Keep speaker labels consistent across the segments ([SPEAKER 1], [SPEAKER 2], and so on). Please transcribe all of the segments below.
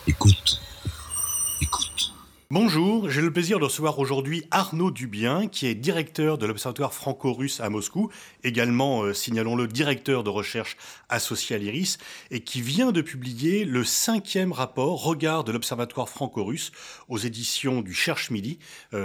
[SPEAKER 1] Écoute, écoute.
[SPEAKER 2] Bonjour, j'ai le plaisir de recevoir aujourd'hui Arnaud Dubien, qui est directeur de l'Observatoire franco-russe à Moscou, également, signalons-le, directeur de recherche associé à l'IRIS, et qui vient de publier le 5e rapport Regard de l'Observatoire franco-russe aux éditions du Cherche Midi,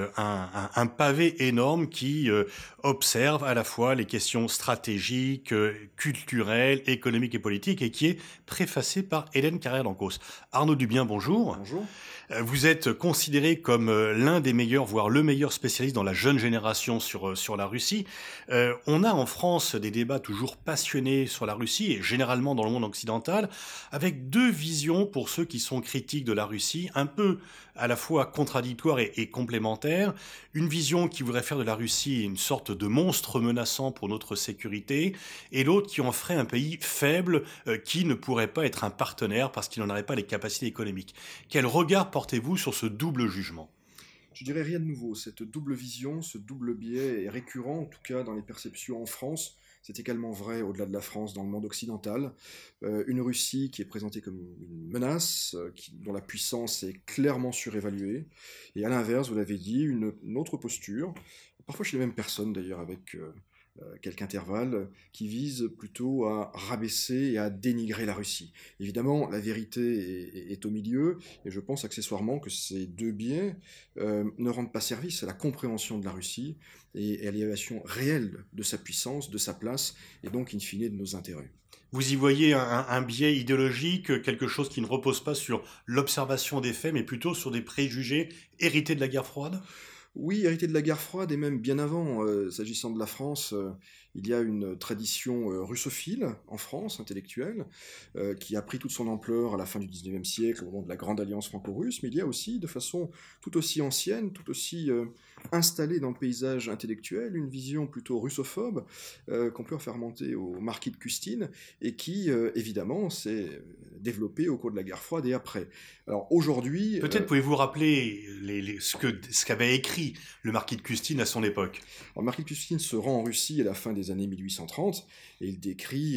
[SPEAKER 2] un pavé énorme qui observe à la fois les questions stratégiques, culturelles, économiques et politiques, et qui est préfacé par Hélène Carrère-Dancos. Arnaud Dubien, bonjour.
[SPEAKER 3] Bonjour.
[SPEAKER 2] Vous êtes considéré comme l'un des meilleurs, voire le meilleur spécialiste dans la jeune génération sur la Russie. On a en France des débats toujours passionnés sur la Russie, et généralement dans le monde occidental, avec deux visions pour ceux qui sont critiques de la Russie, un peu à la fois contradictoires et complémentaires. Une vision qui voudrait faire de la Russie une sorte de monstre menaçant pour notre sécurité, et l'autre qui en ferait un pays faible qui ne pourrait pas être un partenaire parce qu'il n'en aurait pas les capacités économiques. Quel regard portez-vous sur ce double jugement ?
[SPEAKER 3] Je dirais rien de nouveau. Cette double vision, ce double biais est récurrent, en tout cas dans les perceptions en France. C'est également vrai au-delà de la France, dans le monde occidental. Une Russie qui est présentée comme une menace, dont la puissance est clairement surévaluée. Et à l'inverse, vous l'avez dit, une autre posture, parfois chez les mêmes personnes d'ailleurs, avec quelques intervalles, qui vise plutôt à rabaisser et à dénigrer la Russie. Évidemment, la vérité est au milieu, et je pense accessoirement que ces deux biais ne rendent pas service à la compréhension de la Russie et à l'évaluation réelle de sa puissance, de sa place, et donc in fine de nos intérêts.
[SPEAKER 2] Vous y voyez un biais idéologique, quelque chose qui ne repose pas sur l'observation des faits, mais plutôt sur des préjugés hérités de la guerre froide ?
[SPEAKER 3] Oui, hérité de la guerre froide et même bien avant, s'agissant de la France, il y a une tradition russophile en France, intellectuelle, qui a pris toute son ampleur à la fin du XIXe siècle, au moment de la Grande Alliance franco-russe, mais il y a aussi, de façon tout aussi ancienne, tout aussi installée dans le paysage intellectuel, une vision plutôt russophobe, qu'on peut faire remonter au marquis de Custine, et qui, évidemment, s'est développée au cours de la guerre froide et après. Alors aujourd'hui...
[SPEAKER 2] Peut-être pouvez-vous rappeler ce qu'avait écrit le marquis de Custine à son époque.
[SPEAKER 3] Alors, marquis de Custine se rend en Russie à la fin des années 1830 et il décrit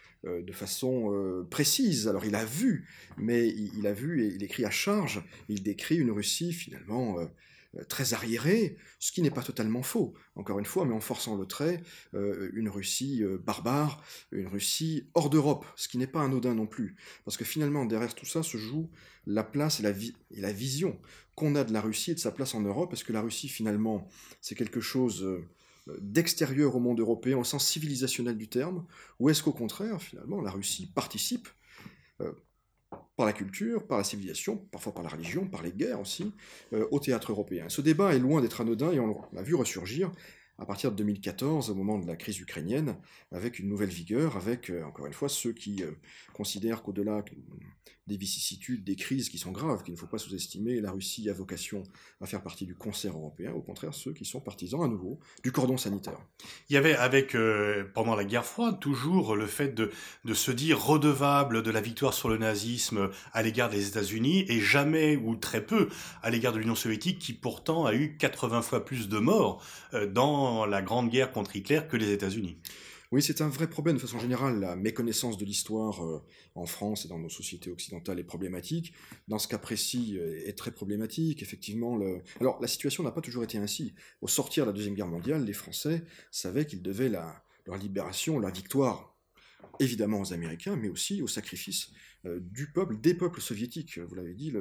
[SPEAKER 3] de façon précise. Alors il a vu, mais il a vu et il écrit à charge. Il décrit une Russie finalement très arriérée, ce qui n'est pas totalement faux, encore une fois, mais en forçant le trait, une Russie barbare, une Russie hors d'Europe, ce qui n'est pas anodin non plus, parce que finalement derrière tout ça se joue la place et la vision qu'on a de la Russie et de sa place en Europe. Est-ce que la Russie finalement c'est quelque chose d'extérieur au monde européen au sens civilisationnel du terme, ou est-ce qu'au contraire finalement la Russie participe euh, par la culture, par la civilisation, parfois par la religion, par les guerres aussi, au théâtre européen. Ce débat est loin d'être anodin et on l'a vu ressurgir à partir de 2014, au moment de la crise ukrainienne, avec une nouvelle vigueur, avec, encore une fois, ceux qui considèrent qu'au-delà des vicissitudes, des crises qui sont graves, qu'il ne faut pas sous-estimer, la Russie a vocation à faire partie du concert européen, au contraire, ceux qui sont partisans, à nouveau, du cordon sanitaire.
[SPEAKER 2] Il y avait pendant la guerre froide, toujours le fait de se dire redevable de la victoire sur le nazisme à l'égard des États-Unis, et jamais, ou très peu, à l'égard de l'Union soviétique, qui pourtant a eu 80 fois plus de morts dans la Grande Guerre contre Hitler que les États-Unis.
[SPEAKER 3] Oui, c'est un vrai problème. De façon générale, la méconnaissance de l'histoire en France et dans nos sociétés occidentales est problématique. Dans ce cas précis, est très problématique. Effectivement, alors la situation n'a pas toujours été ainsi. Au sortir de la Deuxième Guerre mondiale, les Français savaient qu'ils devaient leur libération, leur victoire, évidemment aux Américains, mais aussi au sacrifice du peuple, des peuples soviétiques. Vous l'avez dit,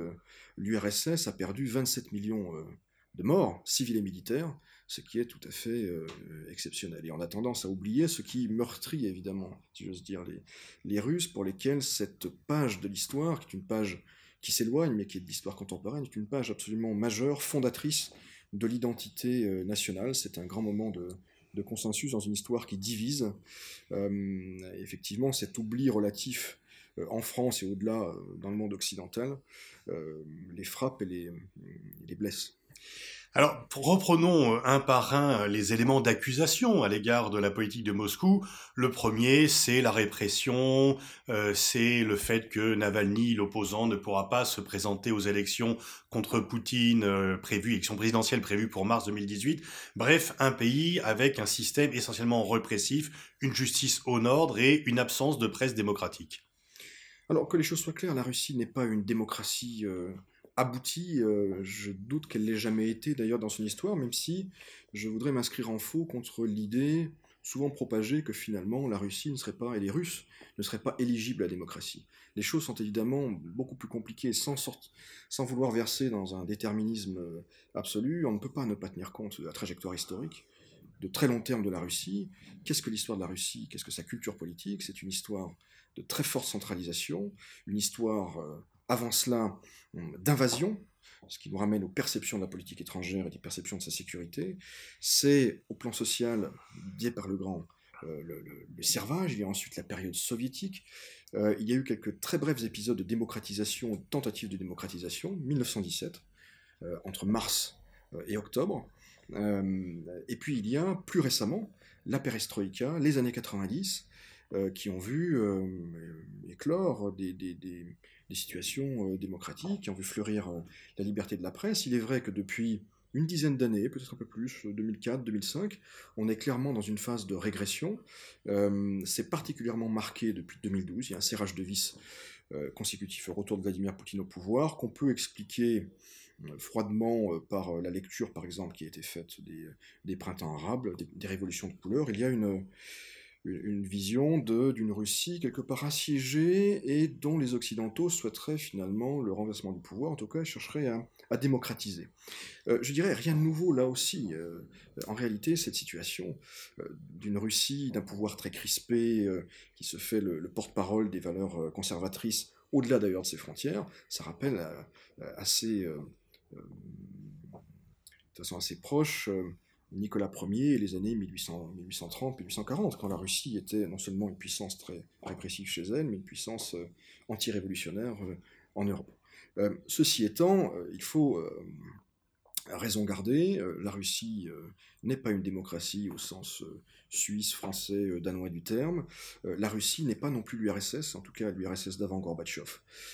[SPEAKER 3] l'URSS a perdu 27 millions de morts, civils et militaires, ce qui est tout à fait exceptionnel. Et on a tendance à oublier ce qui meurtrit, évidemment, si j'ose dire, les Russes, pour lesquels cette page de l'histoire, qui est une page qui s'éloigne, mais qui est de l'histoire contemporaine, est une page absolument majeure, fondatrice de l'identité nationale. C'est un grand moment de consensus dans une histoire qui divise. Effectivement, cet oubli relatif en France et au-delà, dans le monde occidental, les frappe et les blesse.
[SPEAKER 2] Alors, reprenons un par un les éléments d'accusation à l'égard de la politique de Moscou. Le premier, c'est la répression, c'est le fait que Navalny, l'opposant, ne pourra pas se présenter aux élections contre Poutine élections présidentielles prévues pour mars 2018. Bref, un pays avec un système essentiellement répressif, une justice au ordre et une absence de presse démocratique.
[SPEAKER 3] Alors que les choses soient claires, la Russie n'est pas une démocratie aboutie. Je doute qu'elle l'ait jamais été d'ailleurs dans son histoire, même si je voudrais m'inscrire en faux contre l'idée souvent propagée que finalement la Russie ne serait pas, et les Russes ne seraient pas éligibles à la démocratie. Les choses sont évidemment beaucoup plus compliquées sans vouloir verser dans un déterminisme absolu. On ne peut pas ne pas tenir compte de la trajectoire historique de très long terme de la Russie. Qu'est-ce que l'histoire de la Russie? Qu'est-ce que sa culture politique? C'est une histoire de très forte centralisation, une histoire, avant cela, d'invasion, ce qui nous ramène aux perceptions de la politique étrangère et des perceptions de sa sécurité. C'est, au plan social, dit par le grand, le servage. Il y a ensuite la période soviétique. Il y a eu quelques très brefs épisodes de démocratisation, de tentatives de démocratisation, 1917, entre mars et octobre. Et puis il y a, plus récemment, la perestroïka, les années 90, qui ont vu éclore des situations démocratiques, qui ont vu fleurir la liberté de la presse. Il est vrai que depuis une dizaine d'années, peut-être un peu plus, 2004, 2005, on est clairement dans une phase de régression. C'est particulièrement marqué depuis 2012. Il y a un serrage de vis consécutif au retour de Vladimir Poutine au pouvoir, qu'on peut expliquer froidement par la lecture, par exemple, qui a été faite des printemps arabes, des révolutions de couleur. Il y a une vision d'une Russie quelque part assiégée et dont les Occidentaux souhaiteraient finalement le renversement du pouvoir, en tout cas chercheraient à démocratiser. Je dirais rien de nouveau là aussi. En réalité, cette situation d'une Russie, d'un pouvoir très crispé, qui se fait le porte-parole des valeurs conservatrices, au-delà d'ailleurs de ses frontières, ça rappelle de façon assez proche Nicolas Ier et les années 1830-1840, quand la Russie était non seulement une puissance très répressive chez elle, mais une puissance anti-révolutionnaire en Europe. Ceci étant, il faut raison garder, la Russie n'est pas une démocratie au sens suisse, français, danois du terme. La Russie n'est pas non plus l'URSS, en tout cas l'URSS d'avant Gorbatchev.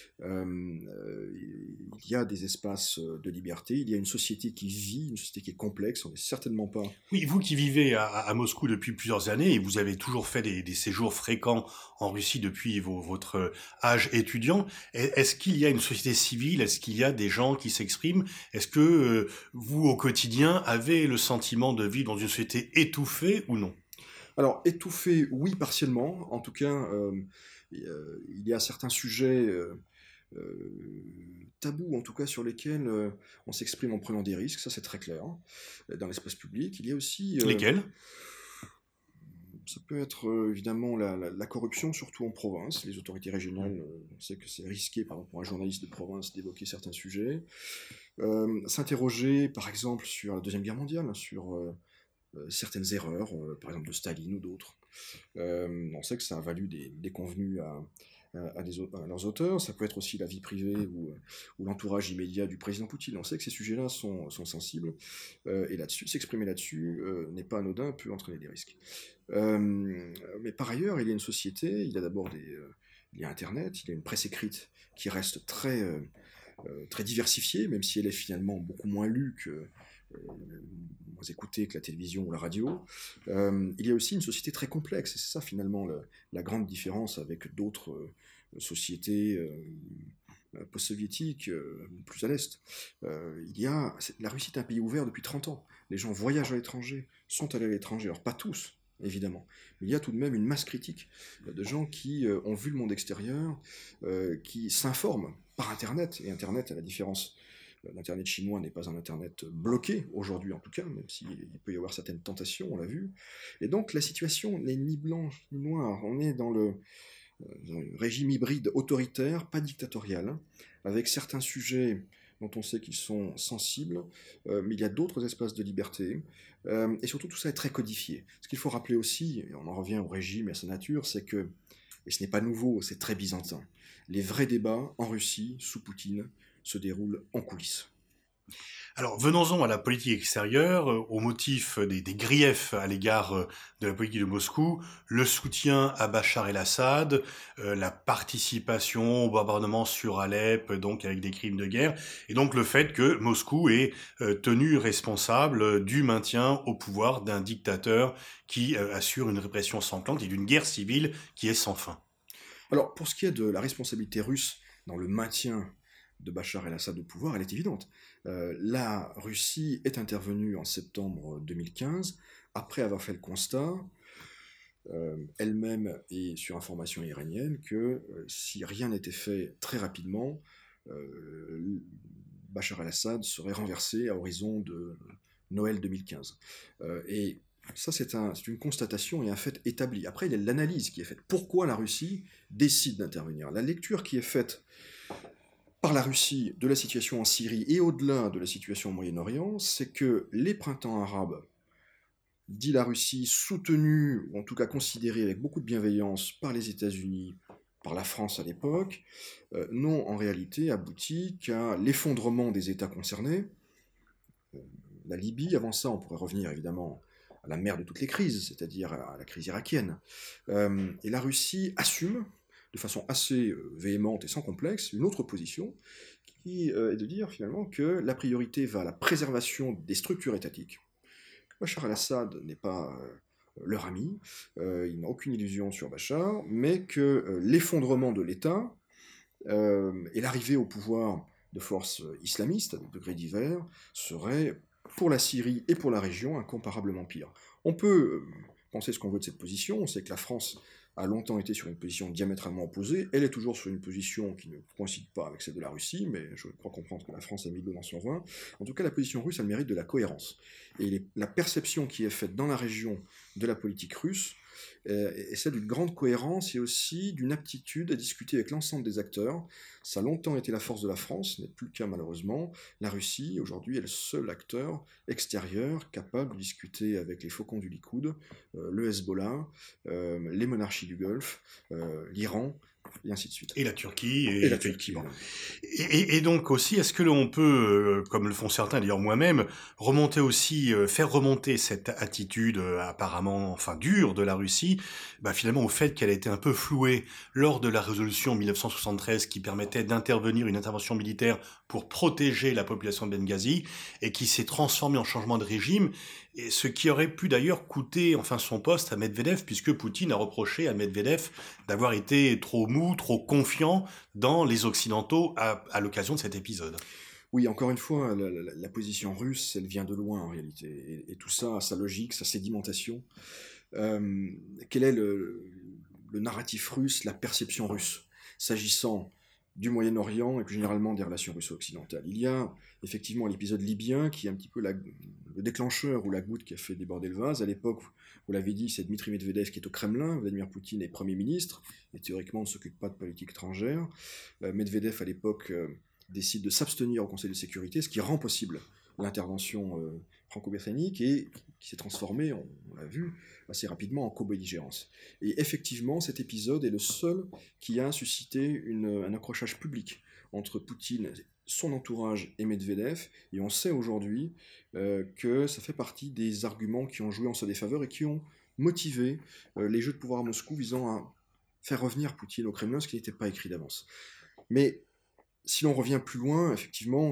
[SPEAKER 3] Il y a des espaces de liberté, il y a une société qui vit, une société qui est complexe, on n'est certainement pas...
[SPEAKER 2] Oui, vous qui vivez à Moscou depuis plusieurs années, et vous avez toujours fait des séjours fréquents en Russie depuis votre âge étudiant, est-ce qu'il y a une société civile? Est-ce qu'il y a des gens qui s'expriment? Est-ce que vous, au quotidien, avez le sentiment de vivre dans une société étouffée ou non?
[SPEAKER 3] Alors, étouffé, oui, partiellement. En tout cas, il y a certains sujets tabous, en tout cas, sur lesquels on s'exprime en prenant des risques. Ça, c'est très clair. Dans l'espace public, il y a aussi...
[SPEAKER 2] Lesquels?
[SPEAKER 3] Ça peut être évidemment la corruption, surtout en province. Les autorités régionales, on sait que c'est risqué, par exemple, pour un journaliste de province d'évoquer certains sujets. S'interroger, par exemple, sur la Deuxième Guerre mondiale, sur certaines erreurs, par exemple de Staline ou d'autres. On sait que ça a valu des déconvenues à leurs auteurs. Ça peut être aussi la vie privée ou l'entourage immédiat du président Poutine. On sait que ces sujets-là sont sensibles, et là-dessus, s'exprimer là-dessus n'est pas anodin, peut entraîner des risques. Mais par ailleurs, il y a une société, il y a d'abord il y a Internet, il y a une presse écrite qui reste très diversifiée, même si elle est finalement beaucoup moins lue moins écoutée que la télévision ou la radio. Il y a aussi une société très complexe, et c'est ça finalement la grande différence avec d'autres sociétés post-soviétiques, plus à l'Est. La Russie est un pays ouvert depuis 30 ans. Les gens voyagent à l'étranger, sont allés à l'étranger, alors pas tous, évidemment. Mais il y a tout de même une masse critique de gens qui ont vu le monde extérieur, qui s'informent par Internet, et Internet, à la différence, l'Internet chinois n'est pas un Internet bloqué, aujourd'hui en tout cas, même s'il peut y avoir certaines tentations, on l'a vu. Et donc la situation n'est ni blanche ni noire, on est dans le régime hybride autoritaire, pas dictatorial, hein, avec certains sujets dont on sait qu'ils sont sensibles, mais il y a d'autres espaces de liberté, et surtout tout ça est très codifié. Ce qu'il faut rappeler aussi, et on en revient au régime et à sa nature, c'est que, et ce n'est pas nouveau, c'est très byzantin, les vrais débats en Russie, sous Poutine, se déroulent en coulisses.
[SPEAKER 2] Alors, venons-en à la politique extérieure, au motif des griefs à l'égard de la politique de Moscou, le soutien à Bachar el-Assad, la participation au bombardement sur Alep, donc avec des crimes de guerre, et donc le fait que Moscou est tenu responsable du maintien au pouvoir d'un dictateur qui assure une répression sanglante et d'une guerre civile qui est sans fin.
[SPEAKER 3] Alors, pour ce qui est de la responsabilité russe dans le maintien de Bachar el-Assad au pouvoir, elle est évidente. La Russie est intervenue en septembre 2015, après avoir fait le constat, elle-même et sur information iranienne, que si rien n'était fait très rapidement, Bachar el-Assad serait renversé à horizon de Noël 2015. Et ça, c'est une constatation et un fait établi. Après, il y a l'analyse qui est faite. Pourquoi la Russie décide d'intervenir? La lecture qui est faite par la Russie de la situation en Syrie et au-delà de la situation au Moyen-Orient, c'est que les printemps arabes, dit la Russie, soutenus, ou en tout cas considérés avec beaucoup de bienveillance par les États-Unis, par la France à l'époque, n'ont en réalité abouti qu'à l'effondrement des États concernés. La Libye, avant ça, on pourrait revenir évidemment à la mère de toutes les crises, c'est-à-dire à la crise irakienne. Et la Russie assume, de façon assez véhémente et sans complexe, une autre position, qui est de dire finalement que la priorité va à la préservation des structures étatiques. Bachar el-Assad n'est pas leur ami, il n'a aucune illusion sur Bachar, mais que l'effondrement de l'État et l'arrivée au pouvoir de forces islamistes à des degrés divers serait, pour la Syrie et pour la région, incomparablement pire. On peut penser ce qu'on veut de cette position, on sait que la France a longtemps été sur une position diamétralement opposée, elle est toujours sur une position qui ne coïncide pas avec celle de la Russie, mais je crois comprendre que la France a mis de l'eau dans son vin. En tout cas, la position russe a le mérite de la cohérence. Et la perception qui est faite dans la région de la politique russe est celle d'une grande cohérence et aussi d'une aptitude à discuter avec l'ensemble des acteurs. Ça a longtemps été la force de la France, ce n'est plus le cas malheureusement. La Russie, aujourd'hui, est le seul acteur extérieur capable de discuter avec les faucons du Likoud, le Hezbollah, les monarchies du Golfe, l'Iran, et ainsi de suite.
[SPEAKER 2] Et la Turquie,
[SPEAKER 3] et la Turquie.
[SPEAKER 2] Et donc aussi, est-ce que l'on peut, comme le font certains, d'ailleurs moi-même, remonter aussi, faire remonter cette attitude apparemment, enfin dure de la Russie, finalement au fait qu'elle a été un peu flouée lors de la résolution 1973 qui permettait d'intervenir, une intervention militaire pour protéger la population de Benghazi, et qui s'est transformée en changement de régime, et ce qui aurait pu d'ailleurs coûter enfin son poste à Medvedev, puisque Poutine a reproché à Medvedev d'avoir été trop mou, trop confiant dans les Occidentaux à l'occasion de cet épisode.
[SPEAKER 3] Oui, encore une fois, la position russe, elle vient de loin en réalité, et tout ça a sa logique, sa sédimentation. Quel est le narratif russe, la perception russe, s'agissant du Moyen-Orient et plus généralement des relations russo-occidentales? Il y a effectivement l'épisode libyen qui est un petit peu le déclencheur ou la goutte qui a fait déborder le vase. À l'époque, vous l'avez dit, c'est Dmitri Medvedev qui est au Kremlin, Vladimir Poutine est Premier ministre, et théoriquement ne s'occupe pas de politique étrangère. Medvedev, à l'époque, décide de s'abstenir au Conseil de sécurité, ce qui rend possible l'intervention franco-britannique et qui s'est transformée, on l'a vu, assez rapidement en co-belligérance. Et effectivement, cet épisode est le seul qui a suscité un accrochage public entre Poutine, son entourage et Medvedev, et on sait aujourd'hui que ça fait partie des arguments qui ont joué en sa défaveur et qui ont motivé les jeux de pouvoir à Moscou visant à faire revenir Poutine au Kremlin, ce qui n'était pas écrit d'avance. Mais si l'on revient plus loin, effectivement,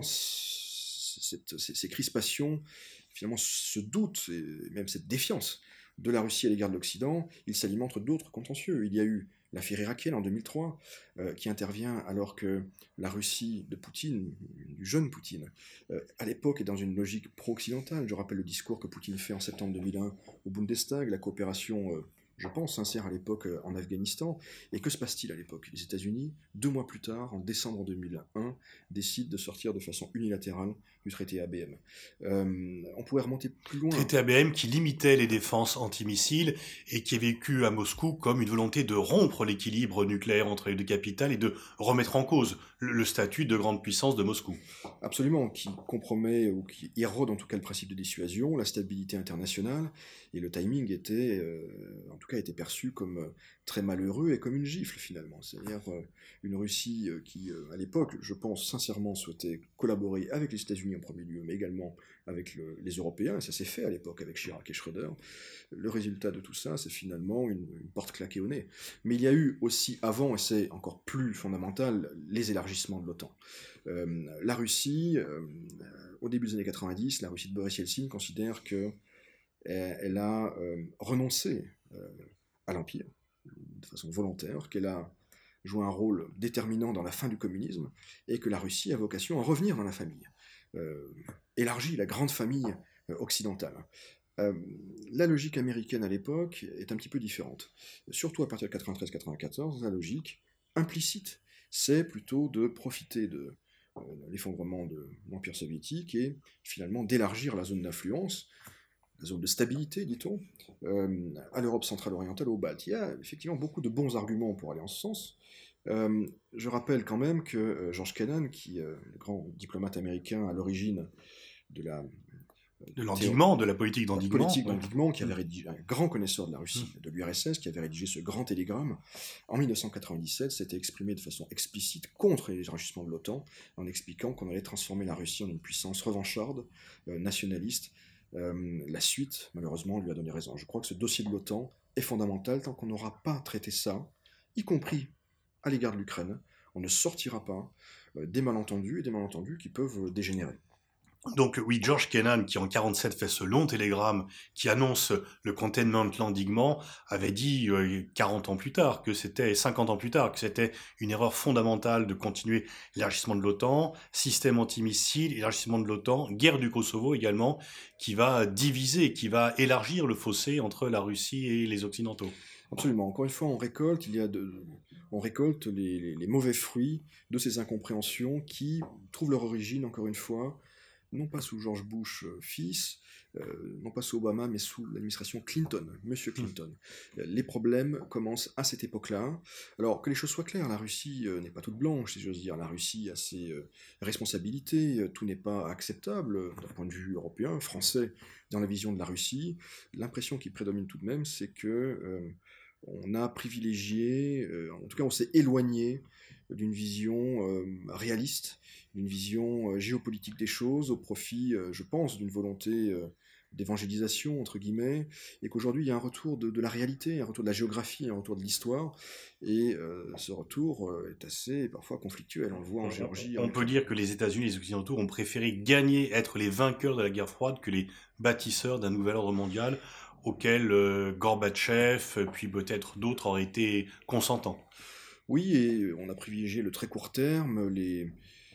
[SPEAKER 3] ces crispations, finalement ce doute, et même cette défiance de la Russie à l'égard de l'Occident, il s'alimente d'autres contentieux. Il y a eu l'affaire irakienne en 2003, qui intervient alors que la Russie de Poutine, du jeune Poutine, à l'époque est dans une logique pro-occidentale. Je rappelle le discours que Poutine fait en septembre 2001 au Bundestag, la coopération, je pense, sincère à l'époque en Afghanistan. Et que se passe-t-il à l'époque? Les États-Unis, 2 mois plus tard, en décembre 2001, décident de sortir de façon unilatérale du traité ABM. On pourrait remonter plus loin.
[SPEAKER 2] Traité ABM qui limitait les défenses antimissiles et qui est vécu à Moscou comme une volonté de rompre l'équilibre nucléaire entre les deux capitales et de remettre en cause le statut de grande puissance de Moscou.
[SPEAKER 3] Absolument, qui compromet ou qui érode en tout cas le principe de dissuasion, la stabilité internationale, et le timing était, en tout cas, était perçu comme très malheureux et comme une gifle finalement. C'est-à-dire une Russie qui, à l'époque, je pense sincèrement, souhaitait collaborer avec les États-Unis en premier lieu, mais également avec les Européens, et ça s'est fait à l'époque avec Chirac et Schröder. Le résultat de tout ça, c'est finalement une porte claquée au nez. Mais il y a eu aussi avant, et c'est encore plus fondamental, les élargissements de l'OTAN. La Russie, au début des années 90, la Russie de Boris Yeltsin considère qu'elle a renoncé à l'Empire de façon volontaire, qu'elle a joue un rôle déterminant dans la fin du communisme, et que la Russie a vocation à revenir dans la famille, élargie, la grande famille occidentale. La logique américaine à l'époque est un petit peu différente. Surtout à partir de 93-94, la logique implicite, c'est plutôt de profiter de l'effondrement de l'Empire soviétique et finalement d'élargir la zone d'influence, la zone de stabilité, dit-on, à l'Europe centrale orientale, aux Baltes. Il y a effectivement beaucoup de bons arguments pour aller en ce sens. Je rappelle quand même que George Kennan, qui est le grand diplomate américain à l'origine de
[SPEAKER 2] l'endiguement, de la politique
[SPEAKER 3] la
[SPEAKER 2] d'endiguement.
[SPEAKER 3] politique d'endiguement, qui avait rédigé, un grand connaisseur de la Russie, de l'URSS, qui avait rédigé ce grand télégramme, en 1997, s'était exprimé de façon explicite contre l'élargissement de l'OTAN, en expliquant qu'on allait transformer la Russie en une puissance revancharde, nationaliste. La suite, malheureusement, lui a donné raison. Je crois que ce dossier de l'OTAN est fondamental tant qu'on n'aura pas traité ça, y compris à l'égard de l'Ukraine. On ne sortira pas des malentendus, et des malentendus qui peuvent dégénérer.
[SPEAKER 2] Donc oui, George Kennan, qui en 47 fait ce long télégramme qui annonce le containment, l'endiguement, avait dit 40 ans plus tard, 50 ans plus tard, que c'était une erreur fondamentale de continuer l'élargissement de l'OTAN, système antimissile, élargissement de l'OTAN, guerre du Kosovo également, qui va diviser, qui va élargir le fossé entre la Russie et les Occidentaux.
[SPEAKER 3] Absolument. Encore une fois, on récolte les mauvais fruits de ces incompréhensions qui trouvent leur origine, encore une fois, non pas sous George Bush fils, non pas sous Obama, mais sous l'administration Clinton, Monsieur Clinton. Les problèmes commencent à cette époque-là. Alors, que les choses soient claires, la Russie n'est pas toute blanche, si j'ose dire. La Russie a ses responsabilités, tout n'est pas acceptable d'un point de vue européen, français, dans la vision de la Russie. L'impression qui prédomine tout de même, c'est que on a privilégié, en tout cas on s'est éloigné d'une vision réaliste, d'une vision géopolitique des choses, au profit, je pense, d'une volonté d'évangélisation, entre guillemets, et qu'aujourd'hui il y a un retour de la réalité, un retour de la géographie, un retour de l'histoire, et ce retour est assez parfois conflictuel, on le voit en Géorgie.
[SPEAKER 2] On peut dire que les États-Unis et les Occidentaux ont préféré gagner, être les vainqueurs de la guerre froide que les bâtisseurs d'un nouvel ordre mondial auquel Gorbatchev, puis peut-être d'autres auraient été consentants.
[SPEAKER 3] Oui, et on a privilégié le très court terme, les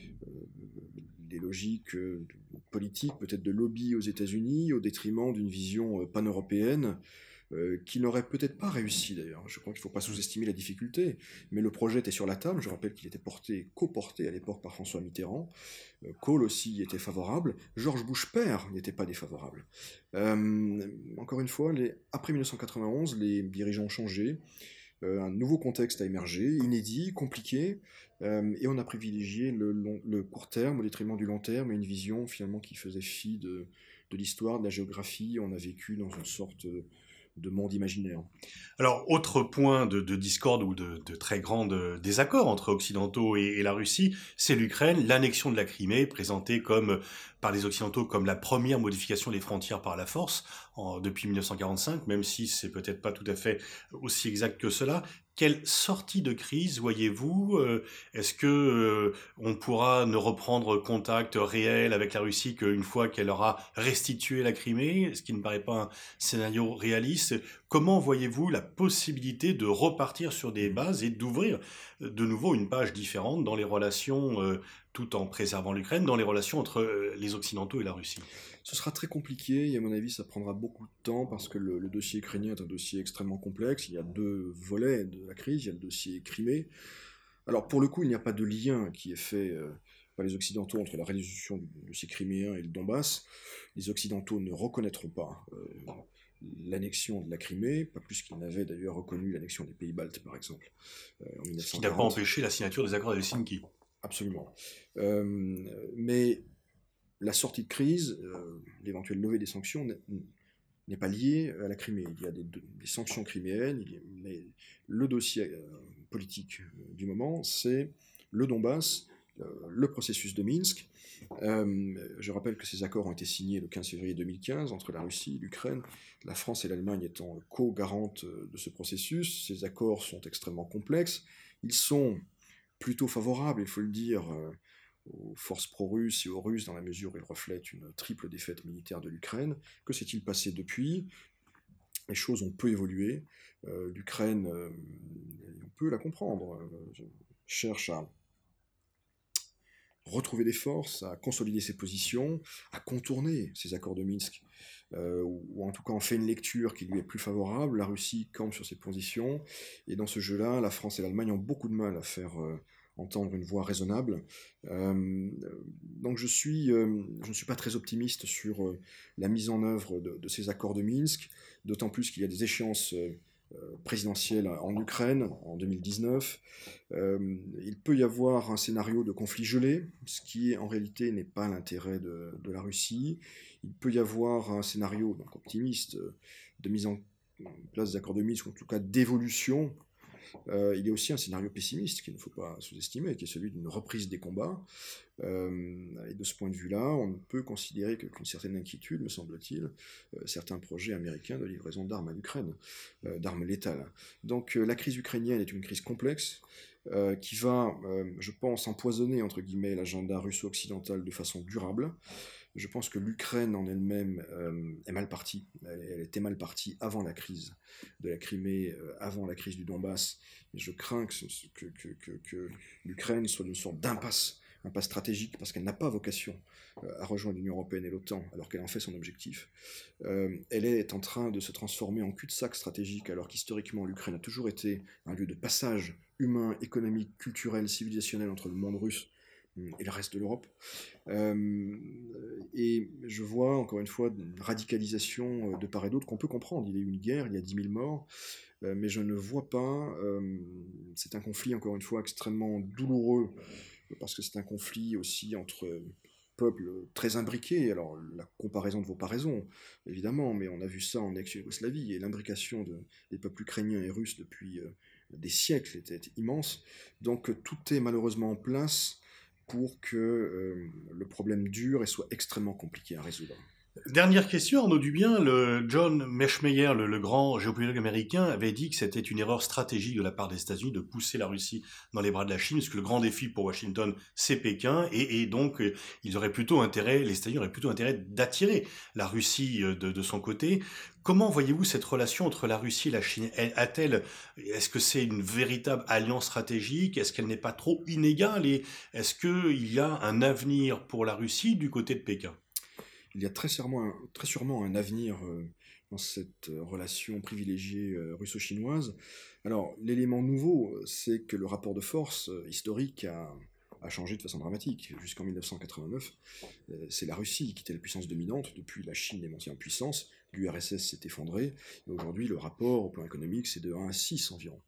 [SPEAKER 3] logiques politiques, peut-être de lobby aux États-Unis, au détriment d'une vision pan-européenne qui n'aurait peut-être pas réussi d'ailleurs. Je crois qu'il ne faut pas sous-estimer la difficulté, mais le projet était sur la table. Je rappelle qu'il était coporté à l'époque par François Mitterrand. Kohl aussi y était favorable. George Bush père n'y était pas défavorable. Encore une fois, après 1991, les dirigeants ont changé. Un nouveau contexte a émergé, inédit, compliqué, et on a privilégié le court terme au détriment du long terme, et une vision finalement qui faisait fi de l'histoire, de la géographie. On a vécu dans une sorte de monde imaginaire.
[SPEAKER 2] Alors, autre point de discorde ou de très grand désaccord entre Occidentaux et la Russie, c'est l'Ukraine, l'annexion de la Crimée, présentée par les Occidentaux comme la première modification des frontières par la force depuis 1945, même si c'est peut-être pas tout à fait aussi exact que cela. Quelle sortie de crise voyez-vous ? Est-ce que on pourra ne reprendre contact réel avec la Russie qu'une fois qu'elle aura restitué la Crimée, ce qui ne paraît pas un scénario réaliste ? Comment voyez-vous la possibilité de repartir sur des bases et d'ouvrir de nouveau une page différente dans les relations, tout en préservant l'Ukraine, dans les relations entre les Occidentaux et la Russie ?
[SPEAKER 3] Ce sera très compliqué et à mon avis ça prendra beaucoup de temps parce que le dossier ukrainien est un dossier extrêmement complexe. Il y a deux volets de la crise, il y a le dossier Crimée. Alors pour le coup il n'y a pas de lien qui est fait par les Occidentaux entre la résolution du dossier criméen et le Donbass. Les Occidentaux ne reconnaîtront pas l'annexion de la Crimée, pas plus qu'ils n'avaient d'ailleurs reconnu l'annexion des pays baltes par exemple en 1940.
[SPEAKER 2] Ce qui n'a pas empêché la signature des accords d'Helsinki.
[SPEAKER 3] Absolument. Mais la sortie de crise, l'éventuelle levée des sanctions n'est pas liée à la Crimée. Il y a des sanctions criméennes, mais le dossier politique du moment, c'est le Donbass, le processus de Minsk. Je rappelle que ces accords ont été signés le 15 février 2015 entre la Russie, l'Ukraine, la France et l'Allemagne étant co-garantes de ce processus. Ces accords sont extrêmement complexes. Ils sont plutôt favorables, il faut le dire, aux forces pro-russes et aux Russes dans la mesure où ils reflètent une triple défaite militaire de l'Ukraine. Que s'est-il passé depuis ? les choses ont peu évolué. L'Ukraine, on peut la comprendre, cherche à retrouver des forces, à consolider ses positions, à contourner ces accords de Minsk, ou en tout cas en fait une lecture qui lui est plus favorable. La Russie campe sur ses positions, et dans ce jeu-là, la France et l'Allemagne ont beaucoup de mal à faire entendre une voix raisonnable. Donc je ne suis pas très optimiste sur la mise en œuvre de ces accords de Minsk, d'autant plus qu'il y a des échéances présidentielle en Ukraine en 2019. Il peut y avoir un scénario de conflit gelé, ce qui en réalité n'est pas l'intérêt de la Russie. Il peut y avoir un scénario donc optimiste de mise en place des accords de Minsk, ou en tout cas d'évolution. Il y a aussi un scénario pessimiste qu'il ne faut pas sous-estimer, qui est celui d'une reprise des combats. Et de ce point de vue-là, on ne peut considérer qu'une certaine inquiétude, me semble-t-il, certains projets américains de livraison d'armes à l'Ukraine, d'armes létales. Donc la crise ukrainienne est une crise complexe qui va, je pense, empoisonner, entre guillemets, l'agenda russo-occidental de façon durable. Je pense que l'Ukraine en elle-même est mal partie. Elle était mal partie avant la crise de la Crimée, avant la crise du Donbass. Et je crains que l'Ukraine soit une sorte d'impasse stratégique, parce qu'elle n'a pas vocation à rejoindre l'Union européenne et l'OTAN, alors qu'elle en fait son objectif. Elle est en train de se transformer en cul-de-sac stratégique, alors qu'historiquement l'Ukraine a toujours été un lieu de passage humain, économique, culturel, civilisationnel entre le monde russe et le reste de l'Europe. Et je vois encore une fois une radicalisation de part et d'autre qu'on peut comprendre. Il y a eu une guerre, il y a 10 000 morts, mais je ne vois pas, c'est un conflit encore une fois extrêmement douloureux, parce que c'est un conflit aussi entre peuples très imbriqués. Alors la comparaison ne vaut pas raison, évidemment, mais on a vu ça en ex-Yougoslavie, et l'imbrication des peuples ukrainiens et russes depuis des siècles était immense. Donc tout est malheureusement en place pour que le problème dure et soit extrêmement compliqué à résoudre.
[SPEAKER 2] Dernière question, Arnaud Dubien. John Meschmeyer, le grand géopolitologue américain, avait dit que c'était une erreur stratégique de la part des États-Unis de pousser la Russie dans les bras de la Chine, parce que le grand défi pour Washington, c'est Pékin, et donc les États-Unis auraient plutôt intérêt d'attirer la Russie de son côté. Comment voyez-vous cette relation entre la Russie et la Chine? Est-ce que c'est une véritable alliance stratégique? Est-ce qu'elle n'est pas trop inégale? Et est-ce qu'il y a un avenir pour la Russie du côté de Pékin?
[SPEAKER 3] Il y a très sûrement un avenir dans cette relation privilégiée russo-chinoise. Alors, l'élément nouveau, c'est que le rapport de force historique a changé de façon dramatique. Jusqu'en 1989, c'est la Russie qui était la puissance dominante. Depuis, la Chine est montée en puissance, l'URSS s'est effondré, et aujourd'hui, le rapport au plan économique, c'est de 1 à 6 environ.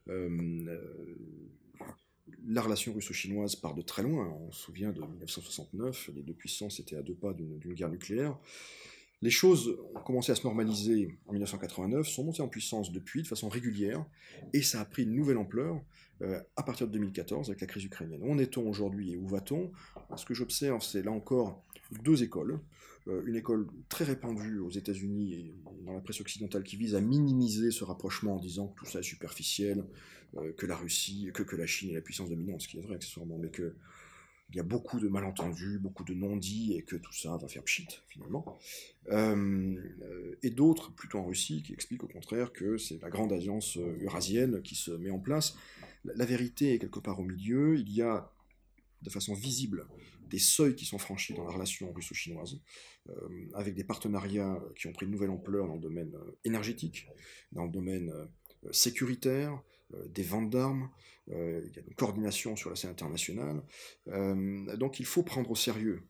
[SPEAKER 3] La relation russo-chinoise part de très loin. On se souvient de 1969, les deux puissances étaient à 2 pas d'une guerre nucléaire. Les choses ont commencé à se normaliser en 1989, sont montées en puissance depuis de façon régulière, et ça a pris une nouvelle ampleur à partir de 2014 avec la crise ukrainienne. Où en est-on aujourd'hui et où va-t-on? Ce que j'observe, c'est là encore deux écoles. Une école très répandue aux États-Unis et dans la presse occidentale qui vise à minimiser ce rapprochement en disant que tout ça est superficiel, que la Russie, que la Chine est la puissance dominante, ce qui est vrai accessoirement, mais qu'il y a beaucoup de malentendus, beaucoup de non-dits, et que tout ça va faire pchit, finalement. Et d'autres, plutôt en Russie, qui expliquent au contraire que c'est la grande alliance eurasienne qui se met en place. La vérité est quelque part au milieu. Il y a, de façon visible, des seuils qui sont franchis dans la relation russo-chinoise, avec des partenariats qui ont pris une nouvelle ampleur dans le domaine énergétique, dans le domaine sécuritaire, des ventes d'armes, il y a une coordination sur la scène internationale. Donc il faut prendre au sérieux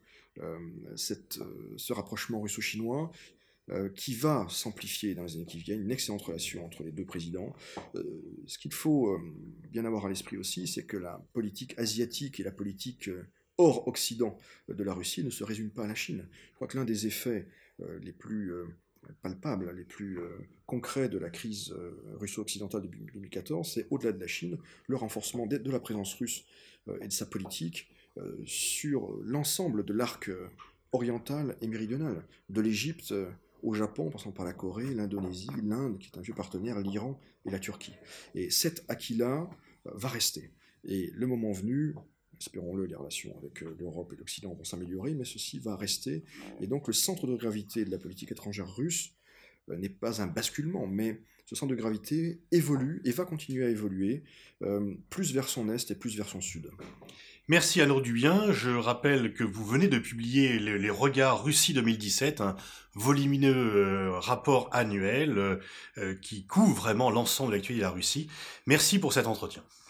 [SPEAKER 3] ce rapprochement russo-chinois qui va s'amplifier dans les années qui viennent, une excellente relation entre les deux présidents. Ce qu'il faut bien avoir à l'esprit aussi, c'est que la politique asiatique et la politique hors Occident de la Russie ne se résument pas à la Chine. Je crois que l'un des effets les plus palpables, les plus concrets de la crise russo-occidentale de 2014, c'est au-delà de la Chine, le renforcement de la présence russe et de sa politique sur l'ensemble de l'arc oriental et méridional, de l'Égypte au Japon, en passant par la Corée, l'Indonésie, l'Inde, qui est un vieux partenaire, l'Iran et la Turquie. Et cet acquis-là va rester. Et le moment venu, espérons-le, les relations avec l'Europe et l'Occident vont s'améliorer, mais ceci va rester. Et donc le centre de gravité de la politique étrangère russe n'est pas un basculement, mais ce centre de gravité évolue et va continuer à évoluer, plus vers son est et plus vers son sud.
[SPEAKER 2] Merci Arnaud Dubien. Je rappelle que vous venez de publier les Regards Russie 2017, un volumineux rapport annuel qui couvre vraiment l'ensemble de l'actualité de la Russie. Merci pour cet entretien.